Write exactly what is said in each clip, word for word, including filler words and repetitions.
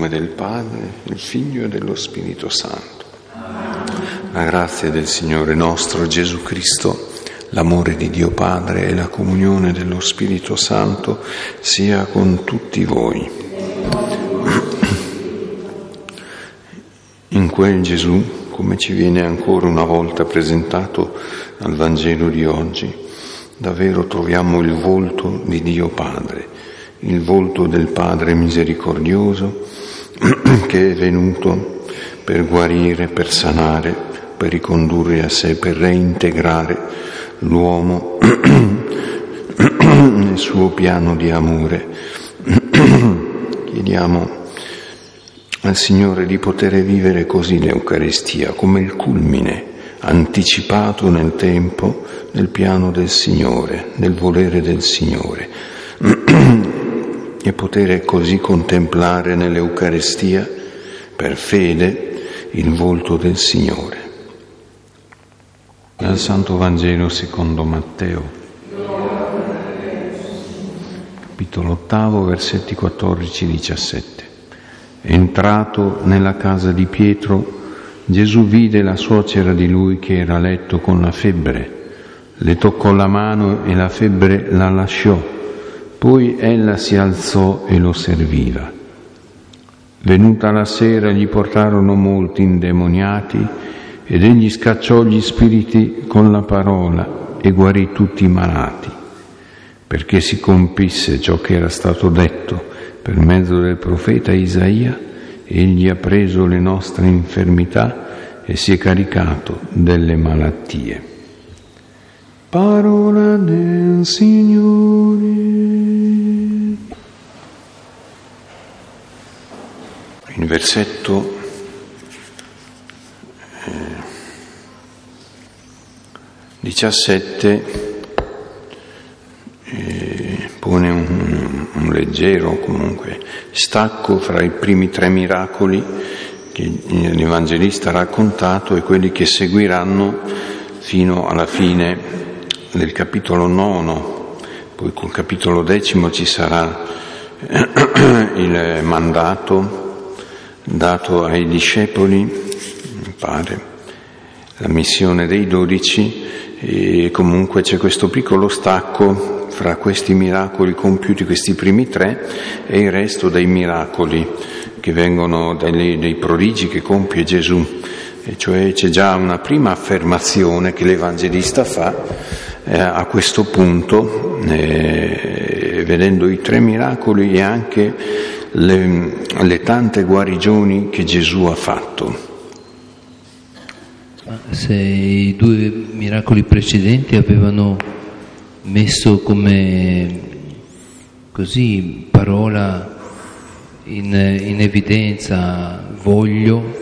nome del Padre, del Figlio e dello Spirito Santo. La grazia del Signore nostro Gesù Cristo, l'amore di Dio Padre e la comunione dello Spirito Santo sia con tutti voi. In quel Gesù, come ci viene ancora una volta presentato al Vangelo di oggi, davvero troviamo il volto di Dio Padre, il volto del Padre misericordioso che è venuto per guarire, per sanare, per ricondurre a sé, per reintegrare l'uomo nel suo piano di amore. Chiediamo al Signore di poter vivere così l'Eucaristia, come il culmine anticipato nel tempo del piano del Signore, del volere del Signore, e poter così contemplare nell'Eucaristia per fede il volto del Signore. Dal Santo Vangelo secondo Matteo, capitolo ottavo, versetti quattordici diciassette. Entrato nella casa di Pietro, Gesù vide la suocera di lui che era a letto con la febbre. Le toccò la mano e la febbre la lasciò. Poi ella si alzò e lo serviva. Venuta la sera gli portarono molti indemoniati ed egli scacciò gli spiriti con la parola e guarì tutti i malati, perché si compisse ciò che era stato detto per mezzo del profeta Isaia: egli ha preso le nostre infermità e si è caricato delle malattie. Parola del Signore. Il versetto eh, diciassette eh, pone un, un leggero comunque stacco fra i primi tre miracoli che l'Evangelista ha raccontato e quelli che seguiranno fino alla fine del capitolo nono. Poi col capitolo decimo ci sarà il mandato dato ai discepoli, mi pare, la missione dei dodici, e comunque c'è questo piccolo stacco fra questi miracoli compiuti, questi primi tre, e il resto dei miracoli che vengono dai, dei prodigi che compie Gesù. E cioè c'è già una prima affermazione che l'Evangelista fa eh, a questo punto, eh, vedendo i tre miracoli e anche le, le tante guarigioni che Gesù ha fatto. Se i due miracoli precedenti avevano messo come così parola in, in evidenza voglio,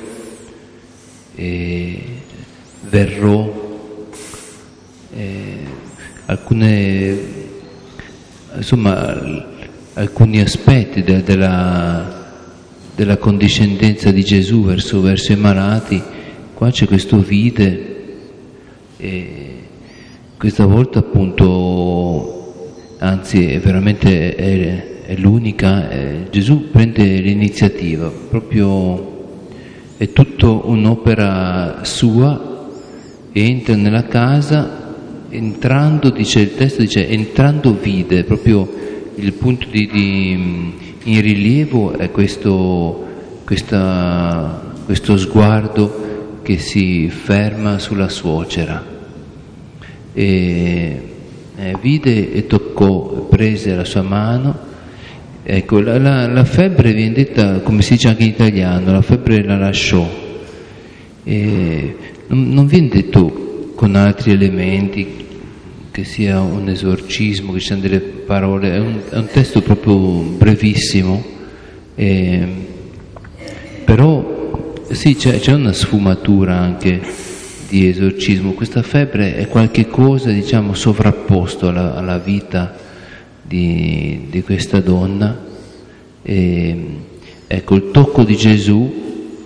e verrò, e alcune, insomma, alcuni aspetti de, della, della condiscendenza di Gesù verso, verso i malati. Qua c'è questo vide, e questa volta appunto, anzi è veramente è, è l'unica, è, Gesù prende l'iniziativa, proprio è tutto un'opera sua, e entra nella casa, entrando, dice il testo, dice entrando vide, proprio il punto di, di in rilievo è questo, questa, questo sguardo che si ferma sulla suocera, e eh, vide e toccò, prese la sua mano. Ecco, la, la, la febbre viene detta, come si dice anche in italiano, la febbre la lasciò, e non, non viene detto con altri elementi, che sia un esorcismo, che ci siano delle parole, è un, è un testo proprio brevissimo, e, però sì, c'è, c'è una sfumatura anche di esorcismo. Questa febbre è qualche cosa, diciamo, sovrapposto alla, alla vita di, di questa donna, e ecco, il tocco di Gesù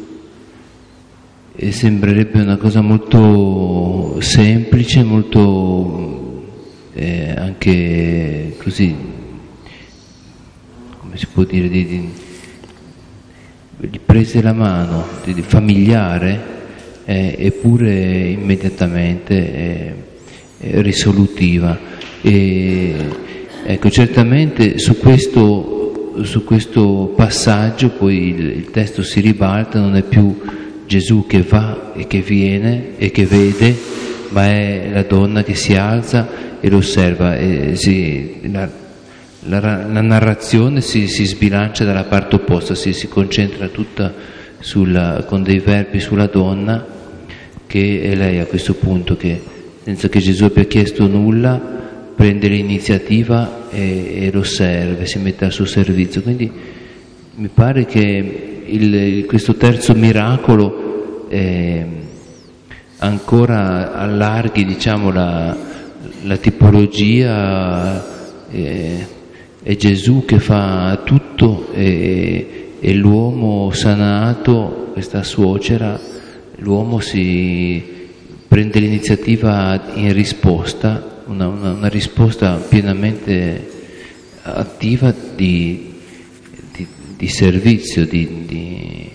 e sembrerebbe una cosa molto semplice, molto eh, anche così, come si può dire, di, di, gli prese la mano, di, di familiare, eh, eppure immediatamente eh, eh, risolutiva. E, ecco, certamente su questo, su questo passaggio poi il, il testo si ribalta, non è più Gesù che va e che viene e che vede, ma è la donna che si alza e lo osserva. E si, la, la, la narrazione si, si sbilancia dalla parte opposta, si, si concentra tutta sulla, con dei verbi sulla donna, che è lei a questo punto che, senza che Gesù abbia chiesto nulla, prende l'iniziativa e, e lo serve, si mette al suo servizio. Quindi mi pare che il, questo terzo miracolo eh, ancora allarghi, diciamo, la, la tipologia. Eh, è Gesù che fa tutto e, e l'uomo sanato, questa suocera, l'uomo si prende l'iniziativa in risposta, una, una, una risposta pienamente attiva di, di, di servizio, di, di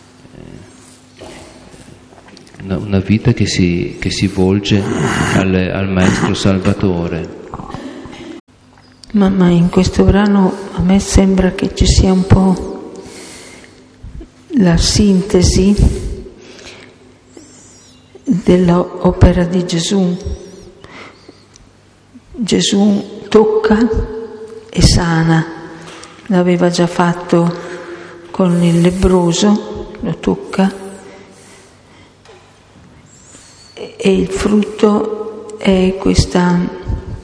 una, una vita che si, che si volge al, al Maestro Salvatore. Ma, ma in questo brano a me sembra che ci sia un po' la sintesi dell'opera di Gesù. Gesù tocca e sana, l'aveva già fatto con il lebbroso, lo tocca, e il frutto è questa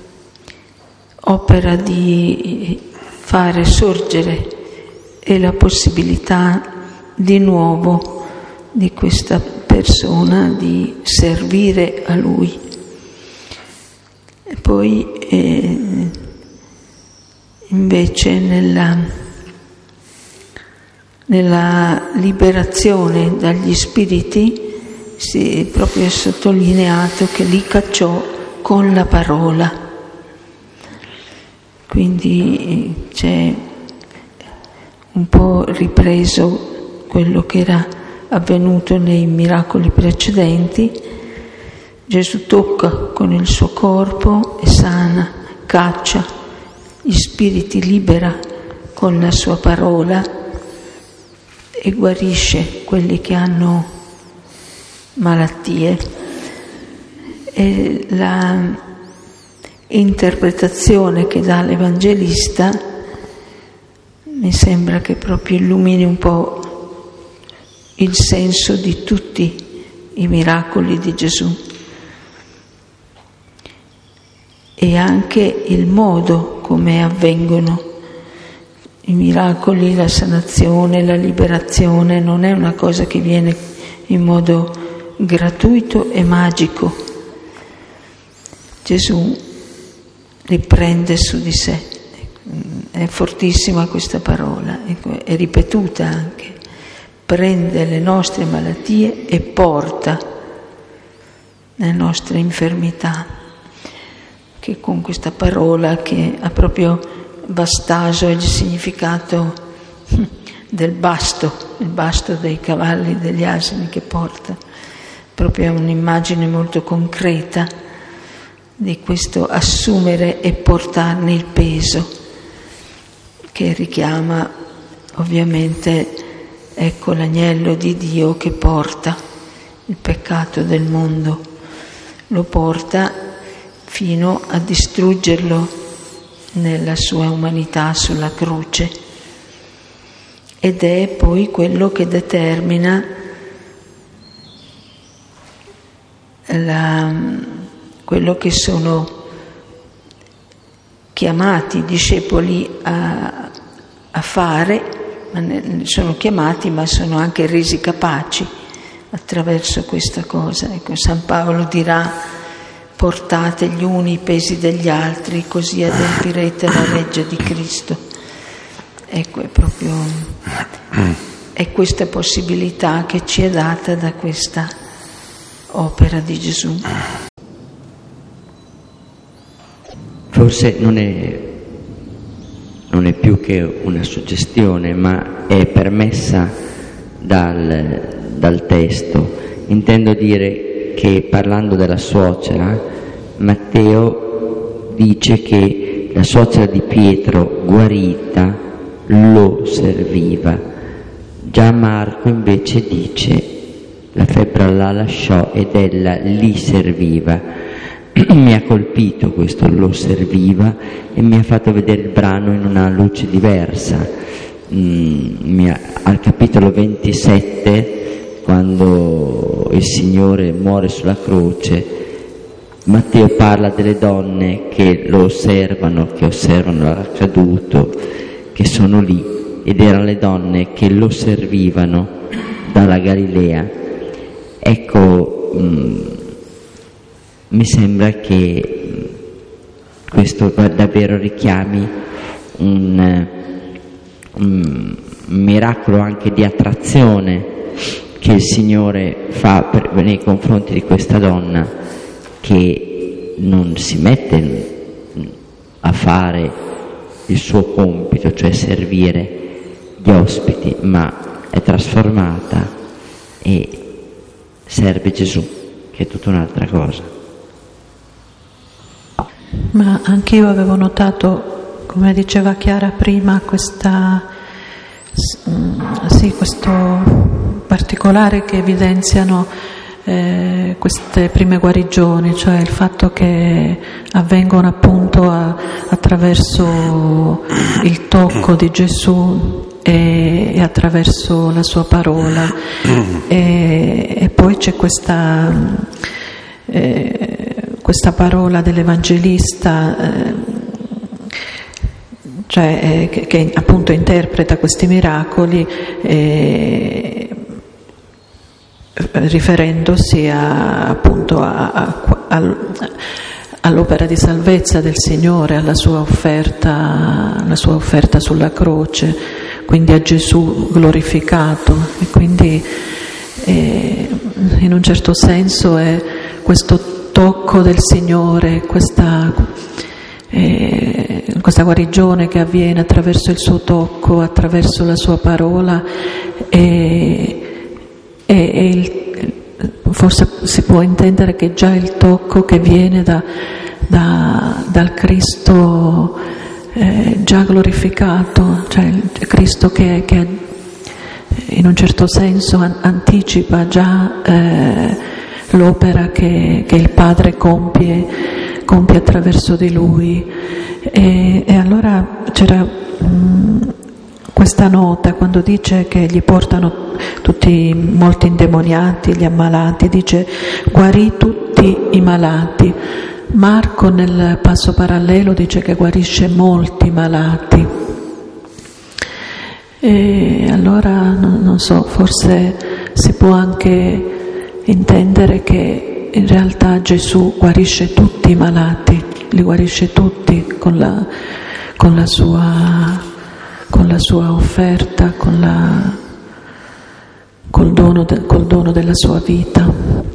opera di fare sorgere e la possibilità di nuovo di questa persona di servire a Lui. E poi eh, invece nella, nella liberazione dagli spiriti si è proprio sottolineato che li cacciò con la parola. Quindi c'è un po' ripreso quello che era avvenuto nei miracoli precedenti. Gesù tocca con il suo corpo e sana, caccia gli spiriti, libera con la sua parola e guarisce quelli che hanno malattie. E la interpretazione che dà l'Evangelista mi sembra che proprio illumini un po' il senso di tutti i miracoli di Gesù e anche il modo come avvengono i miracoli, la sanazione, la liberazione. Non è una cosa che viene in modo gratuito e magico. Gesù li prende su di sé. È fortissima questa parola, è ripetuta anche. Prende le nostre malattie e porta le nostre infermità, che con questa parola che ha proprio bastaso il significato del basto, il basto dei cavalli, degli asini che porta, proprio un'immagine molto concreta di questo assumere e portarne il peso, che richiama ovviamente, ecco, l'agnello di Dio che porta il peccato del mondo, lo porta fino a distruggerlo nella sua umanità sulla croce, ed è poi quello che determina la quello che sono chiamati i discepoli a, a fare, ma ne, sono chiamati ma sono anche resi capaci attraverso questa cosa. Ecco, San Paolo dirà: portate gli uni i pesi degli altri, così adempirete la legge di Cristo. Ecco, è proprio è questa possibilità che ci è data da questa opera di Gesù. Forse non è, non è più che una suggestione, ma è permessa dal, dal testo. Intendo dire che, parlando della suocera, Matteo dice che la suocera di Pietro, guarita, lo serviva. Già Marco invece dice: la febbre la lasciò ed ella li serviva. Mi ha colpito questo lo serviva e mi ha fatto vedere il brano in una luce diversa. Mm, ha, al capitolo ventisette, quando il Signore muore sulla croce, Matteo parla delle donne che lo osservano, che osservano l'accaduto, che sono lì, ed erano le donne che lo servivano dalla Galilea. Ecco, mm, mi sembra che questo davvero richiami un, un miracolo anche di attrazione che il Signore fa per, nei confronti di questa donna, che non si mette a fare il suo compito, cioè servire gli ospiti, ma è trasformata e serve Gesù, che è tutta un'altra cosa. Ma anch'io avevo notato, come diceva Chiara prima, questa, sì, questo particolare che evidenziano eh, queste prime guarigioni, cioè il fatto che avvengono appunto a, attraverso il tocco di Gesù e, e attraverso la sua parola, e, e poi c'è questa eh, questa parola dell'Evangelista, eh, cioè eh, che, che appunto interpreta questi miracoli eh, riferendosi a, appunto a, a, a, all'opera di salvezza del Signore, alla sua offerta, alla sua offerta sulla croce, quindi a Gesù glorificato, e quindi eh, in un certo senso è questo tocco del Signore, questa, eh, questa guarigione che avviene attraverso il suo tocco, attraverso la sua parola, e, e, e il, forse si può intendere che già il tocco che viene da, da, dal Cristo eh, già glorificato, cioè il Cristo che, che in un certo senso an- anticipa già eh, l'opera che, che il Padre compie, compie attraverso di Lui. E, e allora c'era mh, questa nota quando dice che gli portano tutti molti indemoniati, gli ammalati, dice guarì tutti i malati. Marco nel passo parallelo dice che guarisce molti malati. E allora non, non so, forse si può anche intendere che in realtà Gesù guarisce tutti i malati, li guarisce tutti con la, con la, sua, con la sua offerta, con la, col, dono de, col dono della sua vita.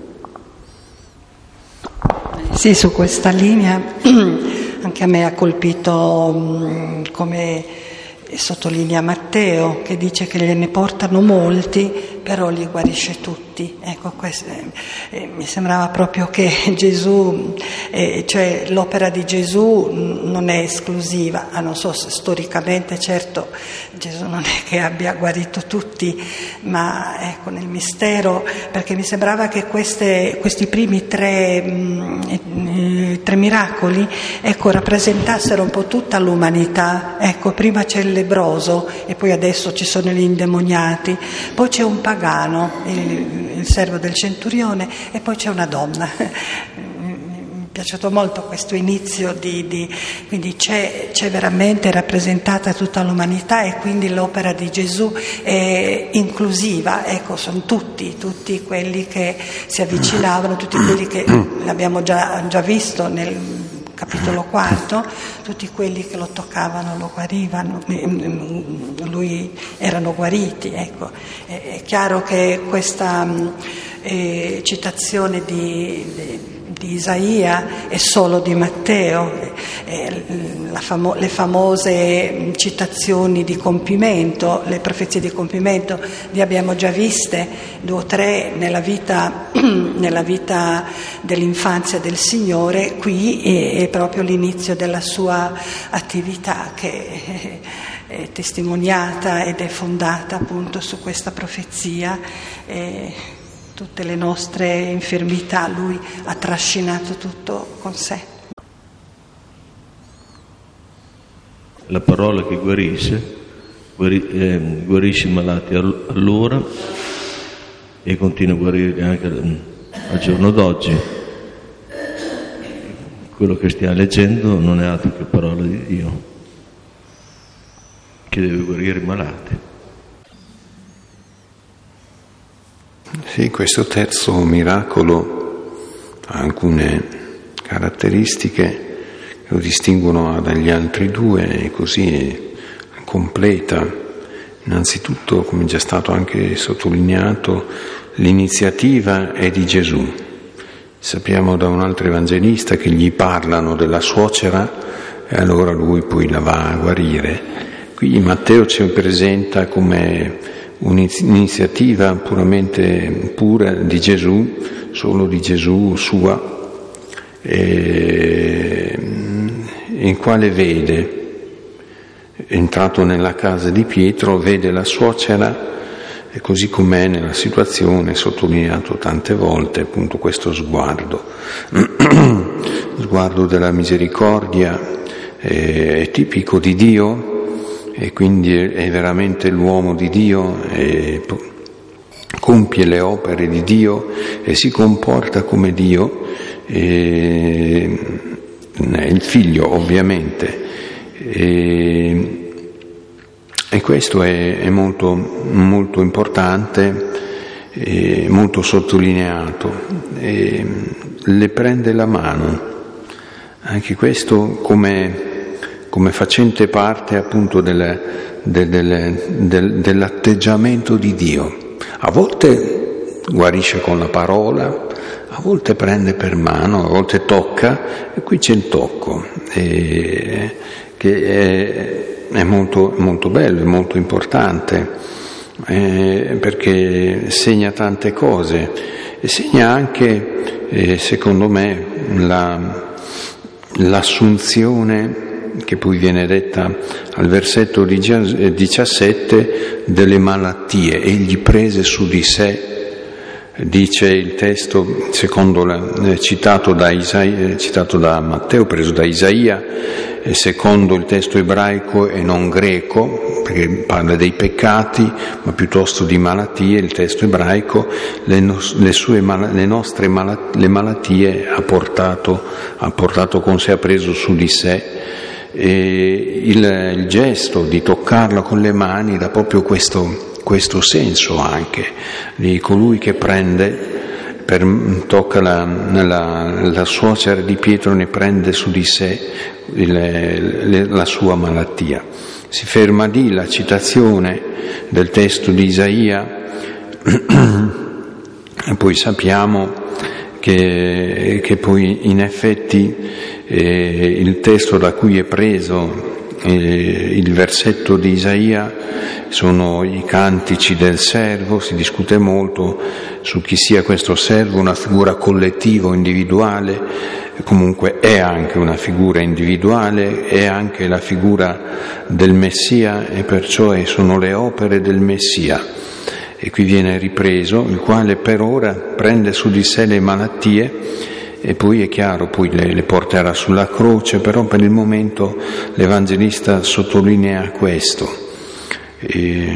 Sì, su questa linea anche a me ha colpito come sottolinea Matteo, che dice che gliene portano molti, però li guarisce tutti. Ecco, questo, eh, mi sembrava proprio che Gesù, eh, cioè l'opera di Gesù non è esclusiva. Ah, non so se storicamente, certo, Gesù non è che abbia guarito tutti, ma ecco, nel mistero, perché mi sembrava che queste, questi primi tre, mh, tre miracoli, ecco, rappresentassero un po' tutta l'umanità. Ecco, prima c'è il lebroso e poi adesso ci sono gli indemoniati, poi c'è un pagano, il, il servo del centurione, e poi c'è una donna. Mi è piaciuto molto questo inizio di, di quindi c'è, c'è veramente rappresentata tutta l'umanità, e quindi l'opera di Gesù è inclusiva. Ecco, sono tutti, tutti quelli che si avvicinavano, tutti quelli che l'abbiamo già, già visto nel capitolo quarto, tutti quelli che lo toccavano lo guarivano, lui erano guariti. Ecco, è chiaro che questa eh, citazione di, di di Isaia e solo di Matteo. Eh, la famo- le famose citazioni di compimento, le profezie di compimento, le abbiamo già viste, due o tre nella vita, nella vita dell'infanzia del Signore. Qui è, è proprio l'inizio della sua attività, che è testimoniata ed è fondata appunto su questa profezia. E tutte le nostre infermità lui ha trascinato tutto con sé. La parola che guarisce, guari, eh, guarisce i malati allora e continua a guarire anche al giorno d'oggi. Quello che stiamo leggendo non è altro che parola di Dio, che deve guarire i malati. Sì, questo terzo miracolo ha alcune caratteristiche che lo distinguono dagli altri due, e così completa. Innanzitutto, come già stato anche sottolineato, l'iniziativa è di Gesù. Sappiamo da un altro evangelista che gli parlano della suocera e allora lui poi la va a guarire. Qui Matteo ci presenta come un'iniziativa puramente pura di Gesù, solo di Gesù, sua, e, in quale vede, entrato nella casa di Pietro, vede la suocera, e così com'è nella situazione, sottolineato tante volte appunto questo sguardo, sguardo della misericordia, è, è tipico di Dio, e quindi è veramente l'uomo di Dio, e compie le opere di Dio e si comporta come Dio, e è il figlio ovviamente, e, e questo è, è molto, molto importante, e molto sottolineato, e le prende la mano, anche questo come come facente parte appunto del, del, del, del, dell'atteggiamento di Dio. A volte guarisce con la parola, a volte prende per mano, a volte tocca, e qui c'è il tocco, e, che è, è molto, molto bello, è molto importante, eh, perché segna tante cose, e segna anche, eh, secondo me, la, l'assunzione che poi viene detta al versetto diciassette, delle malattie. Egli prese su di sé, dice il testo secondo la, eh, citato, da Isaia, citato da Matteo, preso da Isaia, e secondo il testo ebraico e non greco, perché parla dei peccati, ma piuttosto di malattie. Il testo ebraico, le, no, le, sue, le nostre malattie, le malattie ha portato, ha portato con sé, ha preso su di sé. E il, il gesto di toccarla con le mani dà proprio questo, questo senso anche di colui che prende, per, tocca la, la, la suocera di Pietro, ne prende su di sé il, le, la sua malattia. Si ferma lì la citazione del testo di Isaia e poi sappiamo che, che poi in effetti Eh, il testo da cui è preso eh, il versetto di Isaia sono i cantici del servo. Si discute molto su chi sia questo servo, una figura collettiva o individuale, comunque è anche una figura individuale, è anche la figura del Messia, e perciò sono le opere del Messia. E qui viene ripreso, il quale per ora prende su di sé le malattie, e poi è chiaro, poi le, le porterà sulla croce, però per il momento l'Evangelista sottolinea questo. E,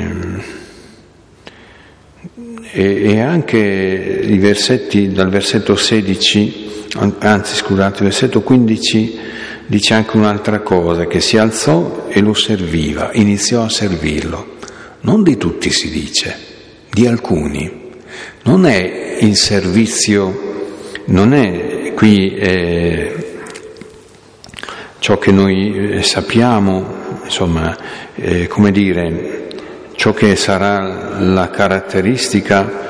e, e anche i versetti, dal versetto sedici, anzi scusate, il versetto quindici dice anche un'altra cosa, che si alzò e lo serviva, iniziò a servirlo. Non di tutti si dice, di alcuni. Non è il servizio, non è qui eh, ciò che noi sappiamo, insomma, eh, come dire, ciò che sarà la caratteristica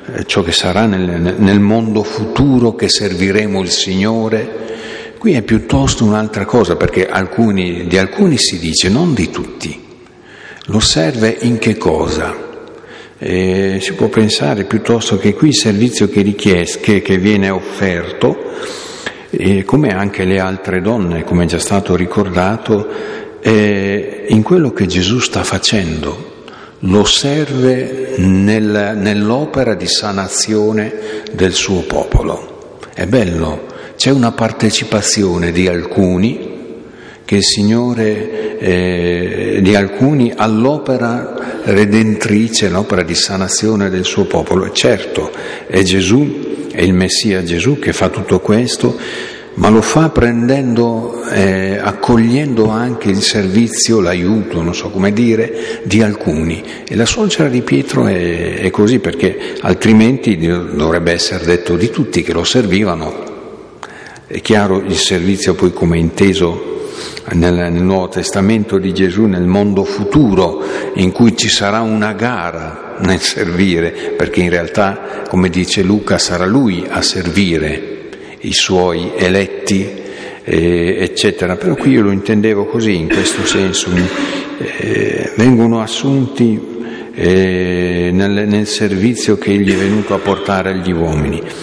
ciò che sarà nel, nel mondo futuro, che serviremo il Signore. Qui è piuttosto un'altra cosa, perché alcuni, di alcuni si dice, non di tutti, lo serve in che cosa? E si può pensare piuttosto che qui il servizio che, richies- che, che viene offerto, e come anche le altre donne, come è già stato ricordato, è in quello che Gesù sta facendo. Lo serve nel, nell'opera di sanazione del suo popolo. È bello, c'è una partecipazione di alcuni, che il Signore, eh, di alcuni all'opera redentrice, l'opera di sanazione del suo popolo. E certo, è Gesù, è il Messia Gesù che fa tutto questo, ma lo fa prendendo, eh, accogliendo anche il servizio, l'aiuto, non so come dire, di alcuni. E la suocera di Pietro è, è così, perché altrimenti dovrebbe essere detto di tutti che lo servivano. È chiaro il servizio poi come inteso nel, nel Nuovo Testamento di Gesù, nel mondo futuro, in cui ci sarà una gara nel servire, perché in realtà, come dice Luca, sarà lui a servire i suoi eletti, eh, eccetera. Però qui io lo intendevo così, in questo senso, eh, vengono assunti eh, nel, nel servizio che egli è venuto a portare agli uomini.